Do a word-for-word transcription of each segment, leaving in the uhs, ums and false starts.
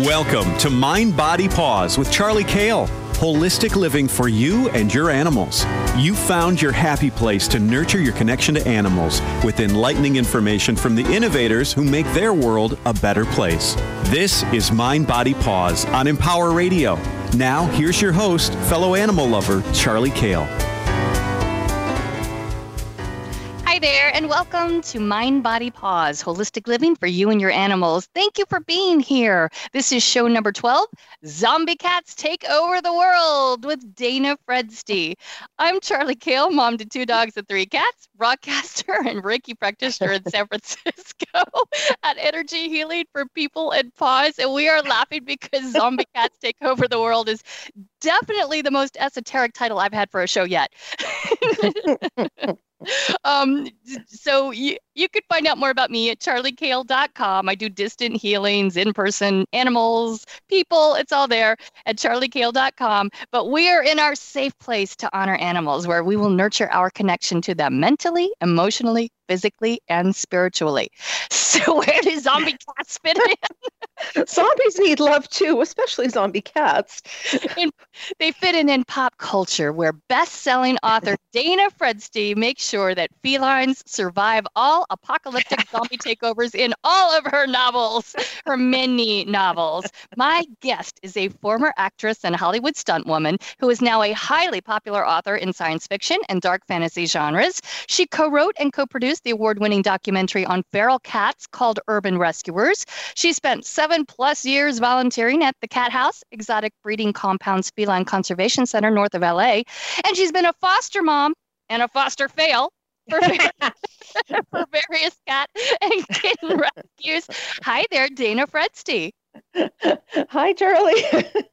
Welcome to Mind Body Pause with Charlie Kale. Holistic living for you and your animals. You found your happy place to nurture your connection to animals with enlightening information from the innovators who make their world a better place. This is Mind Body Pause on Empower Radio. Now, here's your host, fellow animal lover, Charlie Kale. Hi there, and welcome to Mind Body Pause, Holistic Living for You and Your Animals. Thank you for being here. This is show number twelve, Zombie Cats Take Over the World with Dana Fredste. I'm Charlie Kale, mom to two dogs and three cats, broadcaster and Reiki practitioner in San Francisco at Energy Healing for People and Paws. And we are laughing because Zombie Cats Take Over the World is definitely the most esoteric title I've had for a show yet. Um, so you, you could find out more about me at charlie kale dot com. I do distant healings, in-person, animals, people, it's all there at charlie kale dot com. But we are in our safe place to honor animals where we will nurture our connection to them mentally, emotionally, physically, and spiritually. So where do zombie cats fit in? Zombies need love too, especially zombie cats. And they fit in in pop culture, where best-selling author Dana Fredste makes sure that felines survive all apocalyptic zombie takeovers in all of her novels, her many novels. My guest is a former actress and Hollywood stuntwoman who is now a highly popular author in science fiction and dark fantasy genres. She co-wrote and co-produced the award-winning documentary on feral cats called Urban Rescuers. She spent seven plus years volunteering at the Cat House, Exotic Breeding Compounds Feline Conservation Center north of L A. And she's been a foster mom and a foster fail for, for various cat and kitten rescues. Hi there, Dana Fredste. Hi, Charlie.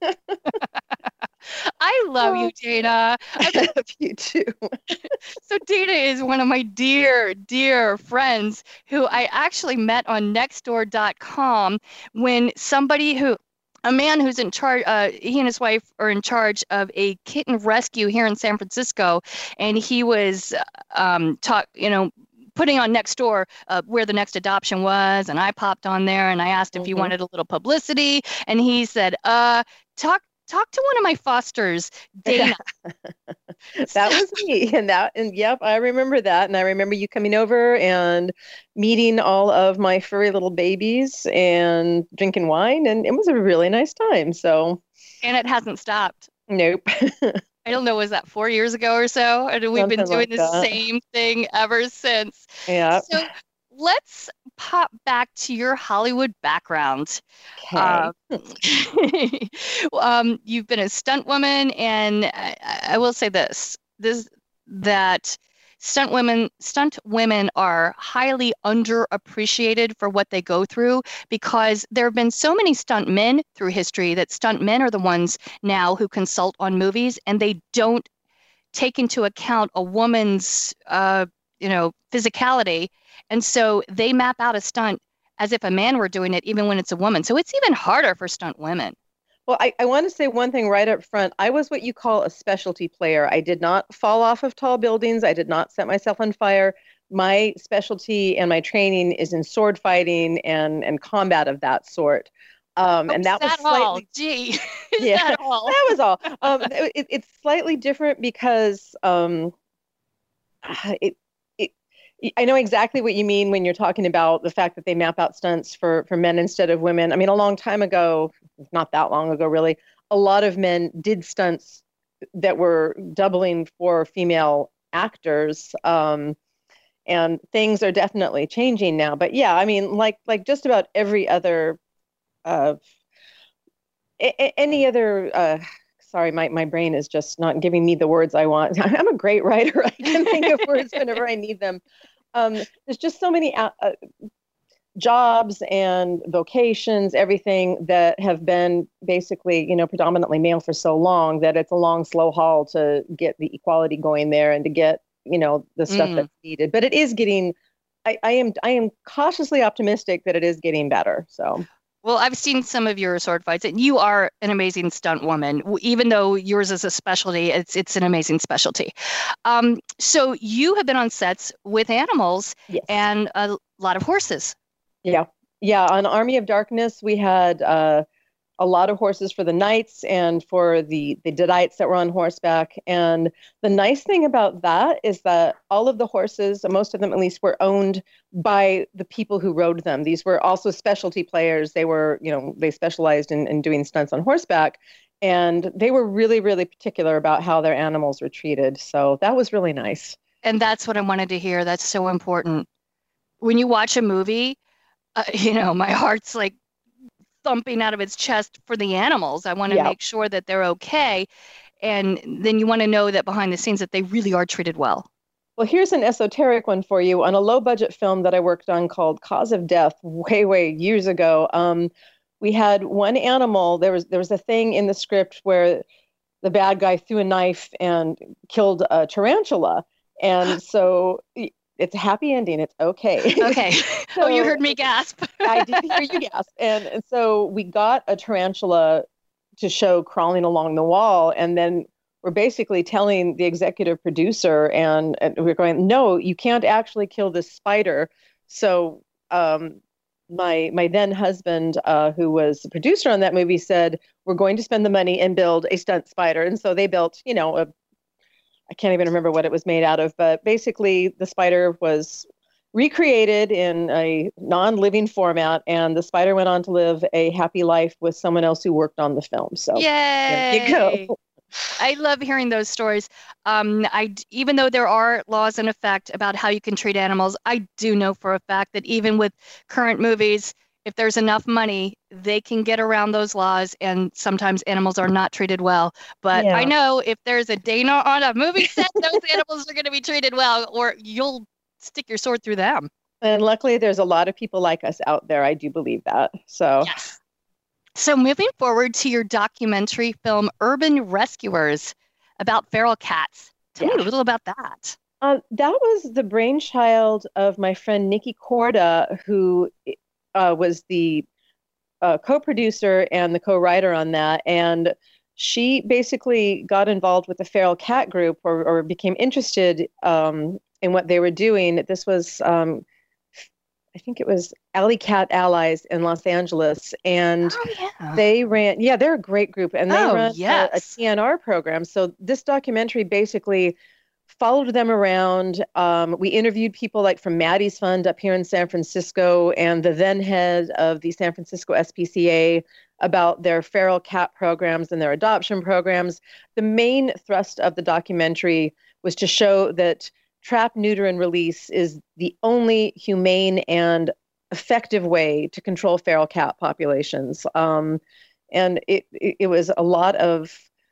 I love you, Dana. I love you too. So Dana is one of my dear, dear friends who I actually met on nextdoor dot com when somebody who, a man who's in charge, uh, he and his wife are in charge of a kitten rescue here in San Francisco, and he was, um, talk, you know, putting on Nextdoor uh, where the next adoption was, and I popped on there and I asked if mm-hmm. he wanted a little publicity, and he said, uh, talk talk to one of my fosters, Dana. That was me, and that, and yep, I remember that, and I remember you coming over and meeting all of my furry little babies and drinking wine, and it was a really nice time. So, and it hasn't stopped. Nope. I don't know, was that four years ago or so? And we've Something been doing like the that. same thing ever since. Yeah. So let's pop back to your Hollywood background. Okay. Um, um, you've been a stunt woman, and I, I will say this: this that stunt women, stunt women are highly underappreciated for what they go through, because there have been so many stunt men through history that stunt men are the ones now who consult on movies, and they don't take into account a woman's, uh, you know, physicality. And so they map out a stunt as if a man were doing it, even when it's a woman. So it's even harder for stunt women. Well, I, I want to say one thing right up front. I was what you call a specialty player. I did not fall off of tall buildings. I did not set myself on fire. My specialty and my training is in sword fighting and, and combat of that sort. Um, oh, and that, that was slightly, all? Gee, is yeah, that all? That was all. Um, it, it's slightly different because um, it, I know exactly what you mean when you're talking about the fact that they map out stunts for, for men instead of women. I mean, a long time ago, not that long ago, really, a lot of men did stunts that were doubling for female actors. Um, and things are definitely changing now. But yeah, I mean, like like just about every other, uh, a- any other, uh, sorry, my, my brain is just not giving me the words I want. I'm a great writer. I can think of words whenever I need them. Um, there's just so many uh, uh, jobs and vocations, everything that have been basically, you know, predominantly male for so long that it's a long, slow haul to get the equality going there and to get, you know, the stuff mm. that's needed. But it is getting, I, I am, I am cautiously optimistic that it is getting better. So. Well, I've seen some of your sword fights, and you are an amazing stunt woman. Even though yours is a specialty, it's it's an amazing specialty. Um, so you have been on sets with animals yes. and a lot of horses. Yeah. Yeah. On Army of Darkness, we had uh, a lot of horses for the knights and for the, the diets that were on horseback. And the nice thing about that is that all of the horses, most of them at least, were owned by the people who rode them. These were also specialty players. They were, you know, they specialized in, in doing stunts on horseback. And they were really, really particular about how their animals were treated. So that was really nice. And that's what I wanted to hear. That's so important. When you watch a movie, uh, you know, my heart's like thumping out of its chest for the animals. I want to Yeah. make sure that they're okay. And then you want to know that behind the scenes that they really are treated well. Well, here's an esoteric one for you. On a low budget film that I worked on called Cause of Death way, way years ago, um, we had one animal. There was there was a thing in the script where the bad guy threw a knife and killed a tarantula. And so it's a happy ending. It's okay. Okay. So, oh, you heard me gasp. I did hear you gasp. And, and so we got a tarantula to show crawling along the wall. And then we're basically telling the executive producer, and, and we're going, no, you can't actually kill this spider. So um, my my then husband, uh, who was the producer on that movie, said, we're going to spend the money and build a stunt spider. And so they built, you know, a I can't even remember what it was made out of, but basically the spider was recreated in a non-living format, and the spider went on to live a happy life with someone else who worked on the film. So Yay! there you go. I love hearing those stories. Um, I even though there are laws in effect about how you can treat animals, I do know for a fact that even with current movies, if there's enough money, they can get around those laws, and sometimes animals are not treated well. But Yeah. I know if there's a Dana on a movie set, those animals are going to be treated well, or you'll stick your sword through them. And luckily, there's a lot of people like us out there. I do believe that. So Yes. So moving forward to your documentary film, Urban Rescuers, about feral cats. Tell me Yeah. a little about that. uh, that was the brainchild of my friend Nikki Korda, who uh, was the uh, co-producer and the co-writer on that. And she basically got involved with the feral cat group, or, or became interested um, in what they were doing. This was, um, I think it was Alley Cat Allies in Los Angeles. And Oh, yeah. they ran, yeah, they're a great group, and they Oh, run a, a yes. T N R program. So this documentary basically followed them around. Um, we interviewed people like from Maddie's Fund up here in San Francisco, and the then head of the San Francisco S P C A about their feral cat programs and their adoption programs. The main thrust of the documentary was to show that trap, neuter, and release is the only humane and effective way to control feral cat populations. Um, and it, it, it was a lot of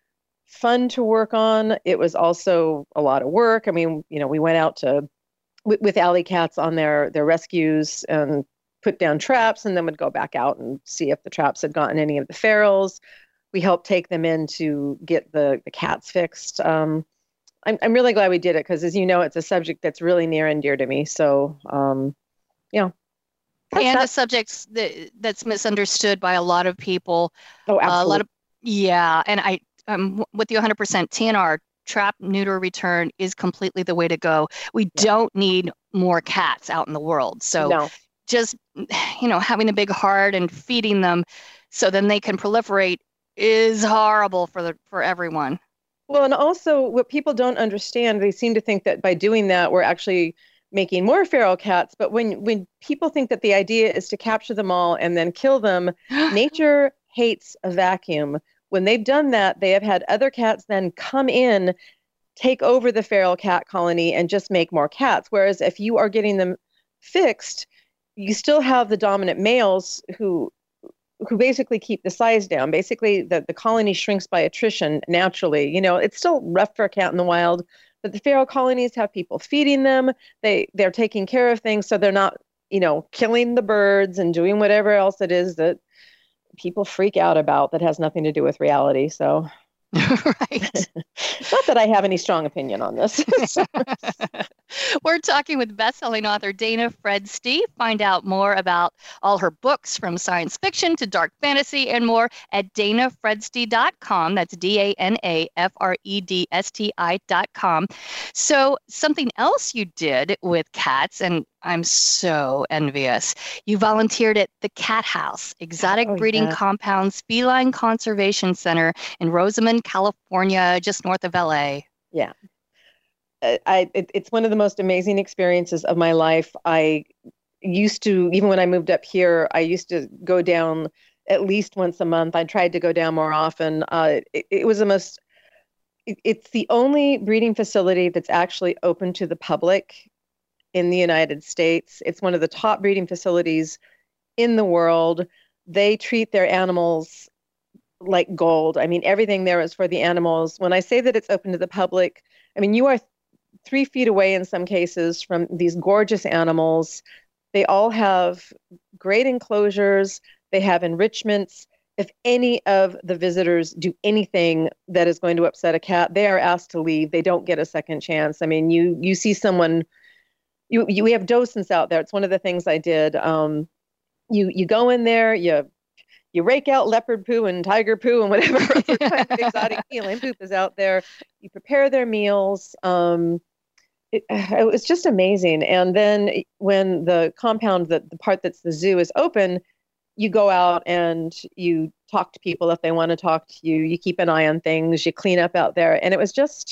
fun to work on. It was also a lot of work. I mean, you know, we went out to with, with alley cats on their their rescues and put down traps, and then would go back out and see if the traps had gotten any of the ferals. We helped take them in to get the the cats fixed. Um, I'm I'm really glad we did it, because, as you know, it's a subject that's really near and dear to me. So, um, yeah. That's And a that. subject that, that's misunderstood by a lot of people. Oh, Uh, a absolutely. lot of, yeah. And I, I'm with you one hundred percent. T N R, trap, neuter, return, is completely the way to go. We Yeah. don't need more cats out in the world. So No. just, you know, having a big heart and feeding them so then they can proliferate is horrible for the for everyone. Well, and also what people don't understand, they seem to think that by doing that, we're actually making more feral cats. But when when people think that the idea is to capture them all and then kill them, nature hates a vacuum. When they've done that, they have had other cats then come in, take over the feral cat colony, and just make more cats. Whereas if you are getting them fixed, you still have the dominant males who who basically keep the size down. Basically, the, the colony shrinks by attrition naturally. You know, it's still rough for a cat in the wild, but the feral colonies have people feeding them. They, they're taking care of things, so they're not, you know, killing the birds and doing whatever else it is that people freak out about that has nothing to do with reality. So Right. not that I have any strong opinion on this. We're talking with best-selling author Dana Fredste. Find out more about all her books, from science fiction to dark fantasy and more, at dana fredste dot com. That's D A N A F R E D S T I dot com. So something else you did with cats, and I'm so envious. You volunteered at the Cat House, Exotic Oh, Breeding yeah. Compounds Feline Conservation Center in Rosamond, California, just north of L A. Yeah. I, I it, it's one of the most amazing experiences of my life. I used to, even when I moved up here, I used to go down at least once a month. I tried to go down more often. Uh, it, it was the most, it, it's the only breeding facility that's actually open to the public in the United States. It's one of the top breeding facilities in the world. They treat their animals like gold. I mean, everything there is for the animals. When I say that it's open to the public, I mean, you are three feet away in some cases from these gorgeous animals. They all have great enclosures. They have enrichments. If any of the visitors do anything that is going to upset a cat, they are asked to leave. They don't get a second chance. I mean, you you see someone, you, you we have docents out there. It's one of the things I did. Um, you you go in there, you you rake out leopard poo and tiger poo and whatever other kind of exotic feline poop is out there. You prepare their meals. Um, it, it was just amazing. And then when the compound, that the part that's the zoo is open, you go out and you talk to people if they want to talk to you. You keep an eye on things. You clean up out there. And it was just,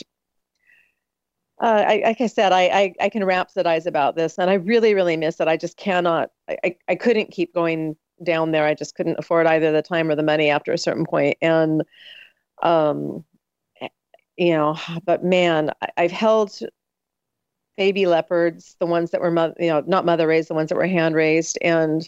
uh, I, like I said, I, I, I can rhapsodize about this, and I really, really miss it. I just cannot, I, I, I couldn't keep going down there. I just couldn't afford either the time or the money after a certain point. And, um, you know, but man, I, I've held baby leopards, the ones that were, mo- you know, not mother raised, the ones that were hand raised. And,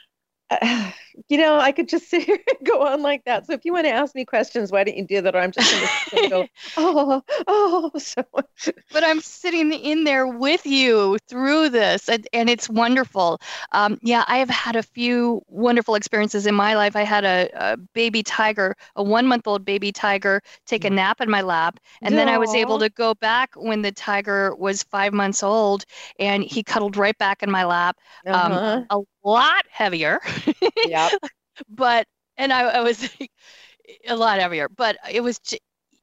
uh, you know, I could just sit here and go on like that. So if you want to ask me questions, why don't you do that? Or I'm just going to go, oh, oh. So. But I'm sitting in there with you through this, and, and it's wonderful. Um, yeah, I have had a few wonderful experiences in my life. I had a, a baby tiger, a one-month-old baby tiger, take a nap in my lap, and then I was able to go back when the tiger was five months old, and he cuddled right back in my lap, um, Uh-huh. a lot heavier. Yep. But, and I, I was a lot heavier, but it was j-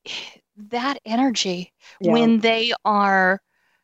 that energy Yeah. when they are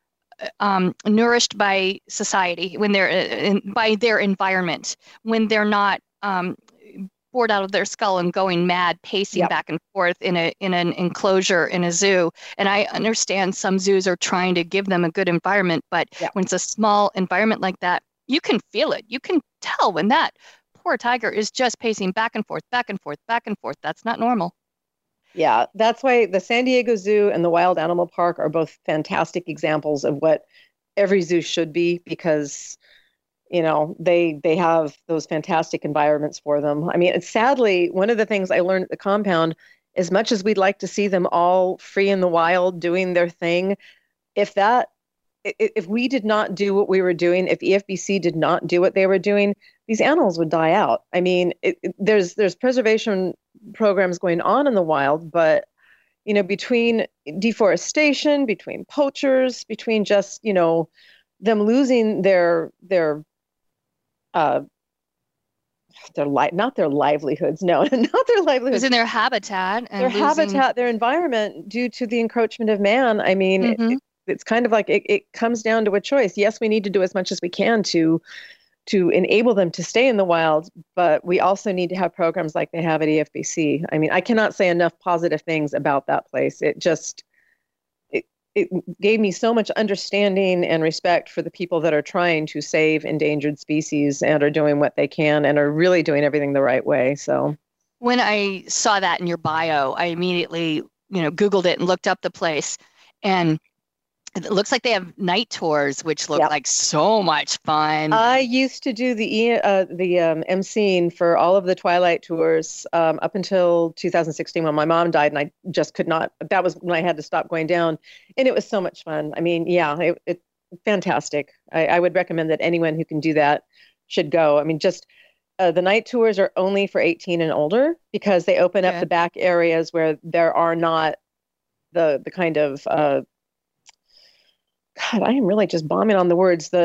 um, nourished by society, when they're uh, in, by their environment, when they're not um, bored out of their skull and going mad, pacing Yep. back and forth in a in an enclosure in a zoo. And I understand some zoos are trying to give them a good environment, but Yep. when it's a small environment like that, you can feel it. You can tell when that poor tiger is just pacing back and forth, back and forth, back and forth. That's not normal. Yeah, that's why the San Diego Zoo and the Wild Animal Park are both fantastic examples of what every zoo should be, because, you know, they they have those fantastic environments for them. I mean, it's sadly, one of the things I learned at the compound, as much as we'd like to see them all free in the wild doing their thing, if that if we did not do what we were doing, if E F B C did not do what they were doing, these animals would die out. I mean, it, it, there's there's preservation programs going on in the wild, but, you know, between deforestation, between poachers, between just, you know, them losing their their uh their li- not their livelihoods, no, not their livelihoods, Losing their habitat and their losing... habitat, their environment due to the encroachment of man. I mean, Mhm. it, it's kind of like it, it comes down to a choice. Yes, we need to do as much as we can to to enable them to stay in the wild, but we also need to have programs like they have at E F B C. I mean, I cannot say enough positive things about that place. It just it it gave me so much understanding and respect for the people that are trying to save endangered species and are doing what they can and are really doing everything the right way. So when I saw that in your bio, I immediately, you know, Googled it and looked up the place, and it looks like they have night tours, which look Yep. like so much fun. I used to do the E- uh, the um, emceeing for all of the Twilight tours um, up until two thousand sixteen when my mom died, and I just could not. That was when I had to stop going down, and it was so much fun. I mean, yeah, it, it fantastic. I, I would recommend that anyone who can do that should go. I mean, just uh, the night tours are only for eighteen and older, because they open up Good. the back areas where there are not the the kind of uh, God, I am really just bombing on the words. The the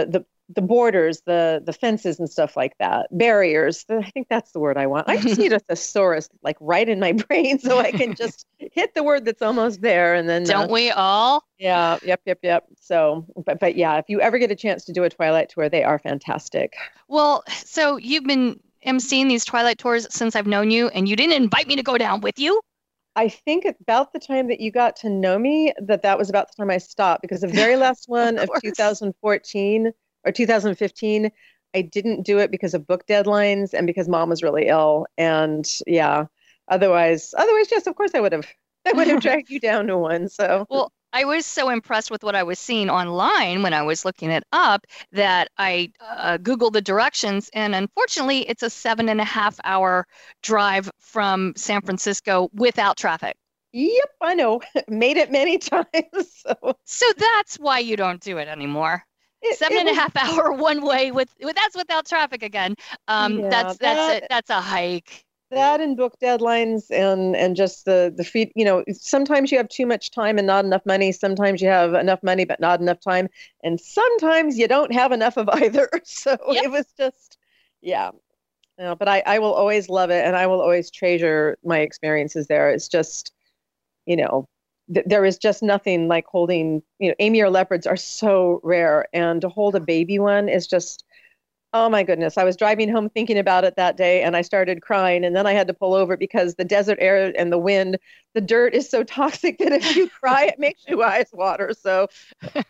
the borders, the the fences and stuff like that, barriers. I think that's the word I want. I just need a thesaurus like right in my brain so I can just hit the word that's almost there. And then don't uh, we all? Yeah. Yep. Yep. Yep. So, but but yeah, if you ever get a chance to do a Twilight tour, they are fantastic. Well, so you've been emceeing these Twilight tours since I've known you, and you didn't invite me to go down with you? I think about the time that you got to know me, that that was about the time I stopped, because the very last one of, of two thousand fourteen or two thousand fifteen, I didn't do it because of book deadlines and because Mom was really ill. And yeah, otherwise, otherwise, yes, of course I would have, I would have dragged you down to one. So, well, I was so impressed with what I was seeing online when I was looking it up that I uh, Googled the directions, and unfortunately, it's a seven and a half hour drive from San Francisco without traffic. Yep, I know. Made it many times. So, so that's why you don't do it anymore. It, Seven it and was, a half hour one way with, with that's without traffic again. Um, yeah, that's that's that, a, that's a hike. That and book deadlines and and just the the feed. You know, sometimes you have too much time and not enough money. Sometimes you have enough money but not enough time, and sometimes you don't have enough of either. So yep. It was just, yeah. You know, but I I will always love it, and I will always treasure my experiences there. It's just, you know. There is just nothing like holding, you know, Amur leopards are so rare, and to hold a baby one is just, oh my goodness. I was driving home thinking about it that day, and I started crying, and then I had to pull over because the desert air and the wind, the dirt is so toxic that if you cry, it makes your eyes water. So you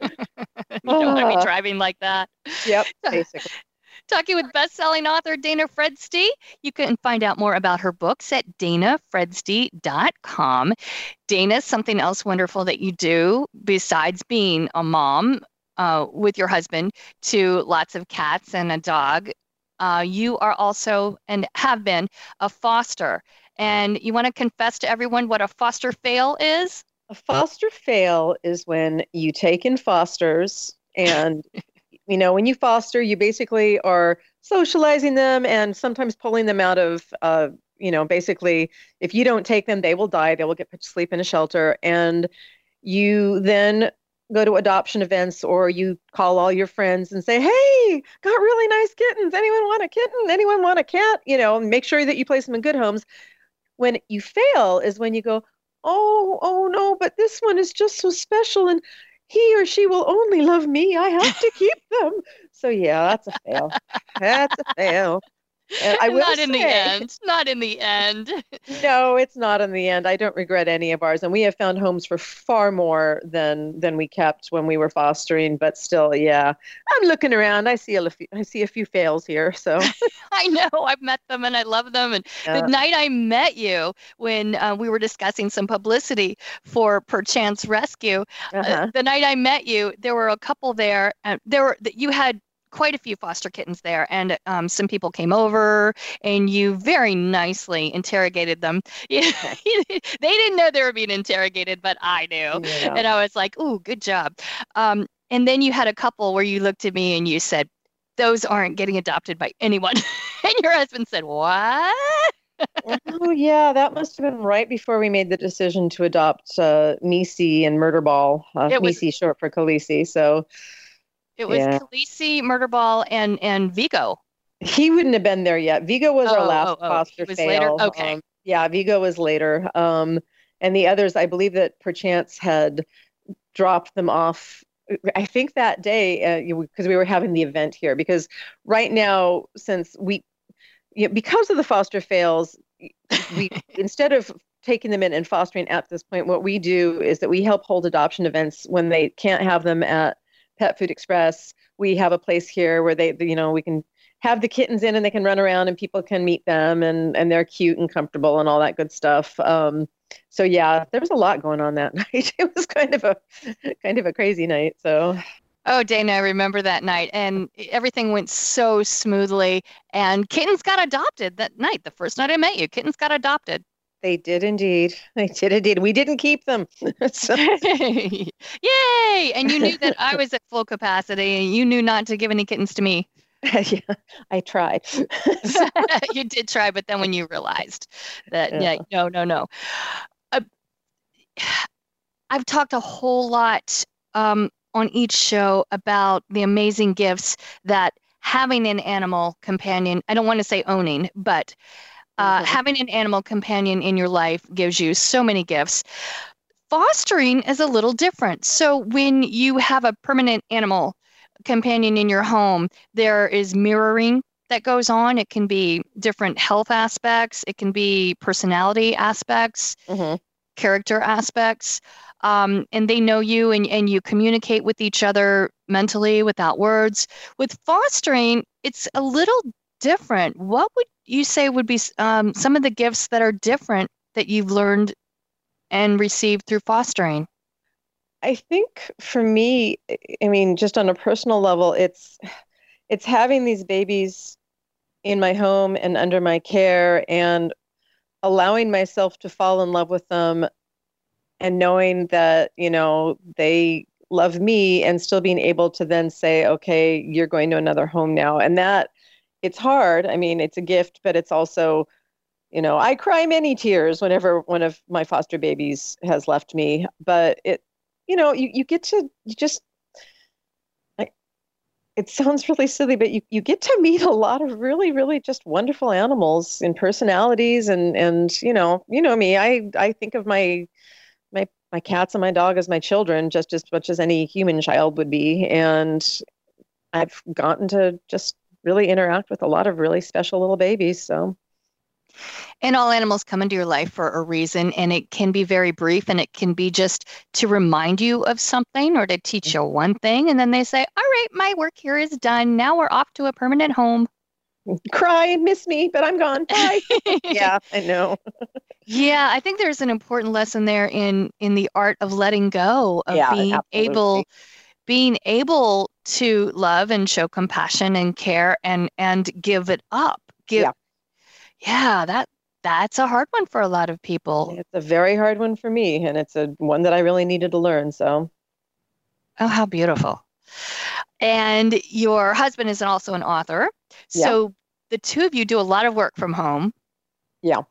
don't want to be driving like that. Yep, basically. Talking with best-selling author Dana Fredste. You can find out more about her books at dana fredste dot com. Dana, something else wonderful that you do besides being a mom uh, with your husband to lots of cats and a dog, uh, you are also and have been a foster. And you want to confess to everyone what a foster fail is? A foster fail is when you take in fosters and you know, when you foster, you basically are socializing them and sometimes pulling them out of, uh, you know, basically, if you don't take them, they will die. They will get put to sleep in a shelter. And you then go to adoption events, or you call all your friends and say, hey, got really nice kittens. Anyone want a kitten? Anyone want a cat? You know, make sure that you place them in good homes. When you fail is when you go, oh, oh no, but this one is just so special. And he or she will only love me. I have to keep them. So yeah, that's a fail. That's a fail. And I will not in say, the end. Not in the end. No, it's not in the end. I don't regret any of ours, and we have found homes for far more than than we kept when we were fostering. But still, yeah, I'm looking around. I see a few, I see a few fails here. So I know I've met them and I love them. And yeah. The night I met you, when uh, we were discussing some publicity for Perchance Rescue, uh-huh. uh, the night I met you, there were a couple there. Uh, there were you had. quite a few foster kittens there, and um, some people came over, and you very nicely interrogated them. They didn't know they were being interrogated, but I knew, yeah. And I was like, "Ooh, good job." Um, and then you had a couple where you looked at me and you said, "Those aren't getting adopted by anyone," and your husband said, "What?" Oh yeah, that must have been right before we made the decision to adopt uh, Nisi and Murderball. Uh, it was, Nisi short for Khaleesi, so. It was yeah. Khaleesi, Murderball, and and Vigo. He wouldn't have been there yet. Vigo was oh, our last oh, oh. foster he was fail. Later? Okay. Um, yeah, Vigo was later. Um, and the others, I believe that Perchance had dropped them off. I think that day, because uh, we were having the event here. Because right now, since we, you know, because of the foster fails, we instead of taking them in and fostering at this point, what we do is that we help hold adoption events when they can't have them at Pet Food Express. We have a place here where they, you know, we can have the kittens in and they can run around and people can meet them and, and they're cute and comfortable and all that good stuff. Um, so yeah, there was a lot going on that night. It was kind of a, kind of a crazy night. So. Oh, Dana, I remember that night, and everything went so smoothly, and kittens got adopted that night. The first night I met you, kittens got adopted. They did indeed. They did indeed. We didn't keep them. So. Yay! And you knew that I was at full capacity, and you knew not to give any kittens to me. Yeah, I tried. You did try, but then when you realized that, yeah, yeah no, no, no. Uh, I've talked a whole lot um, on each show about the amazing gifts that having an animal companion, I don't want to say owning, but uh, mm-hmm. having an animal companion in your life gives you so many gifts. Fostering is a little different. So when you have a permanent animal companion in your home, there is mirroring that goes on. It can be different health aspects. It can be personality aspects, mm-hmm. character aspects. Um, and they know you and, and you communicate with each other mentally without words. With fostering, it's a little different. What would you say would be um, some of the gifts that are different that you've learned and received through fostering? I think for me, I mean, just on a personal level, it's it's having these babies in my home and under my care and allowing myself to fall in love with them and knowing that, you know, they love me and still being able to then say, okay, you're going to another home now. And that, it's hard. I mean, it's a gift, but it's also, you know, I cry many tears whenever one of my foster babies has left me. But it, you know, you, you get to, you just, like, it sounds really silly, but you, you get to meet a lot of really, really just wonderful animals and personalities. And, and, you know, you know me, I, I think of my, my, my cats and my dog as my children, just as much as any human child would be. And I've gotten to just really interact with a lot of really special little babies. So. And all animals come into your life for a reason, and it can be very brief, and it can be just to remind you of something or to teach you one thing. And then they say, all right, my work here is done. Now we're off to a permanent home. Cry and miss me, but I'm gone. Bye. Yeah, I know. Yeah, I think there's an important lesson there in in the art of letting go, of yeah, being absolutely. able being able to love and show compassion and care and and give it up. Give yeah. Yeah, that that's a hard one for a lot of people. It's a very hard one for me, and it's a one that I really needed to learn. So, oh, how beautiful! And your husband is also an author, so yeah. the two of you do a lot of work from home. Yeah.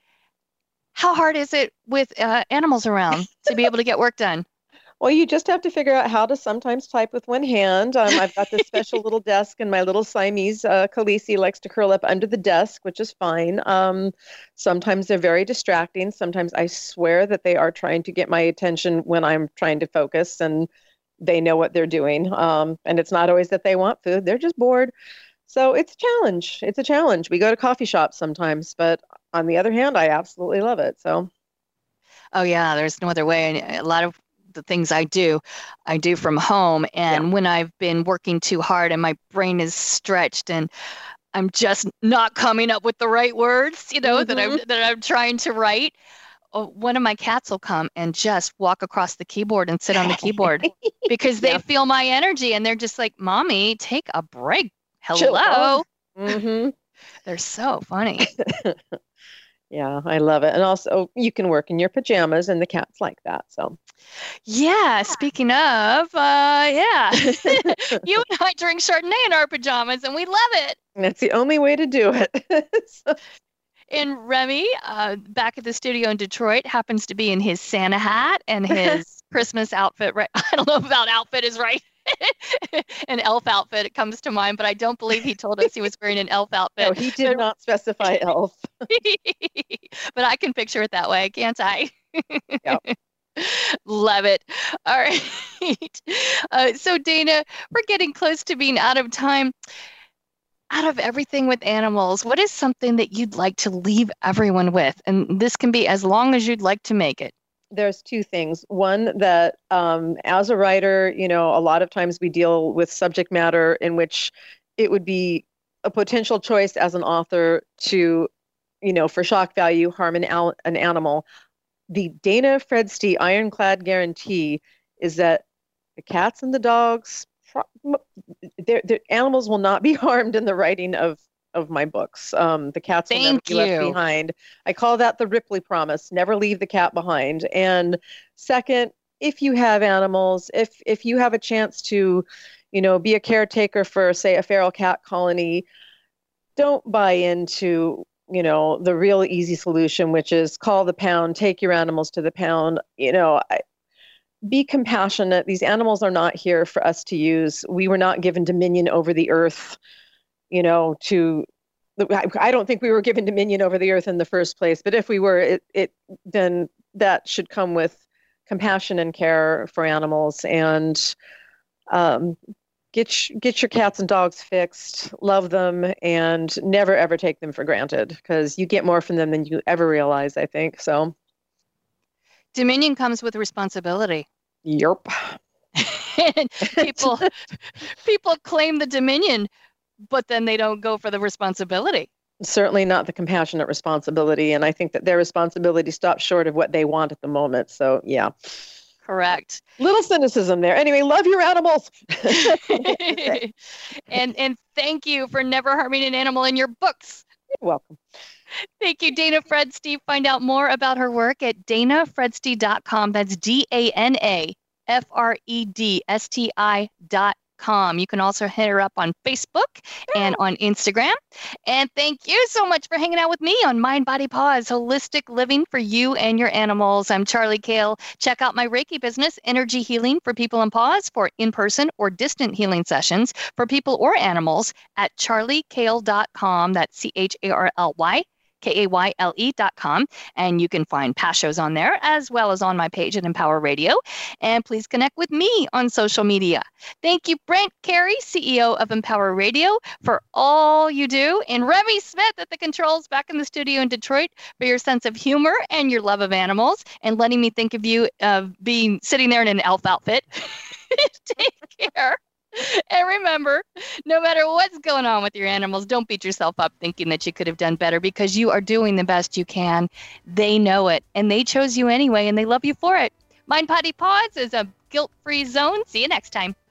How hard is it with uh, animals around to be able to get work done? Well, you just have to figure out how to sometimes type with one hand. Um, I've got this special little desk, and my little Siamese, uh, Khaleesi, likes to curl up under the desk, which is fine. Um, sometimes they're very distracting. Sometimes I swear that they are trying to get my attention when I'm trying to focus, and they know what they're doing. Um, and it's not always that they want food. They're just bored. So it's a challenge. It's a challenge. We go to coffee shops sometimes, but on the other hand, I absolutely love it. So. Oh, yeah, there's no other way. And a lot of the things I do, I do from home. And yeah. when I've been working too hard and my brain is stretched and I'm just not coming up with the right words, you know, mm-hmm. that I'm that I'm trying to write, one of my cats will come and just walk across the keyboard and sit on the keyboard because they yep. feel my energy and they're just like, Mommy, take a break. Hello. Mm-hmm. They're so funny. Yeah, I love it. And also you can work in your pajamas and the cats like that. So yeah, speaking of, uh, yeah, you and I drink Chardonnay in our pajamas and we love it. And that's the only way to do it. So. And Remy, uh, back at the studio in Detroit, happens to be in his Santa hat and his Christmas outfit. Right? I don't know if that outfit is right. An elf outfit, it comes to mind, but I don't believe he told us he was wearing an elf outfit. No, he did not specify elf. But I can picture it that way, can't I? Yep. Love it. All right. Uh, so Dana, we're getting close to being out of time. Out of everything with animals, what is something that you'd like to leave everyone with? And this can be as long as you'd like to make it. There's two things. One, that um, as a writer, you know, a lot of times we deal with subject matter in which it would be a potential choice as an author to, you know, for shock value, harm an, al- an animal. The Dana Fredste ironclad guarantee is that the cats and the dogs, their, their animals will not be harmed in the writing of of my books. Um, the cats will never be left behind. I call that the Ripley promise, never leave the cat behind. And second, if you have animals, if if you have a chance to, you know, be a caretaker for, say, a feral cat colony, don't buy into, you know, the real easy solution, which is call the pound, take your animals to the pound. You know, I, be compassionate. These animals are not here for us to use. We were not given dominion over the earth, you know, to, I don't think we were given dominion over the earth in the first place, but if we were, it, it then that should come with compassion and care for animals, and um, get, sh- get your cats and dogs fixed, love them, and never ever take them for granted, because you get more from them than you ever realize, I think. So dominion comes with responsibility. Yep. And people people claim the dominion, but then they don't go for the responsibility. Certainly not the compassionate responsibility. And I think that their responsibility stops short of what they want at the moment. So, yeah. Correct. Little cynicism there. Anyway, love your animals. and and thank you for never harming an animal in your books. You're welcome. Thank you, Dana Fredstee. Find out more about her work at dana fredstee dot com. That's D A N A F R E D S T I dot com. You can also hit her up on Facebook and on Instagram. And thank you so much for hanging out with me on Mind, Body, Paws, Holistic Living for You and Your Animals. I'm Charlie Kale. Check out my Reiki business, Energy Healing for People and Paws, for in-person or distant healing sessions for people or animals at charlie kale dot com. That's C H A R L Y. K A Y L E dot com. And you can find past shows on there as well as on my page at Empower Radio. And please connect with me on social media. Thank you, Brent Carey, C E O of Empower Radio, for all you do. And Remy Smith at the controls back in the studio in Detroit for your sense of humor and your love of animals and letting me think of you uh, being sitting there in an elf outfit. Take care. And remember, no matter what's going on with your animals, don't beat yourself up thinking that you could have done better, because you are doing the best you can. They know it, and they chose you anyway, and they love you for it. Mind, Body, Paws is a guilt-free zone. See you next time.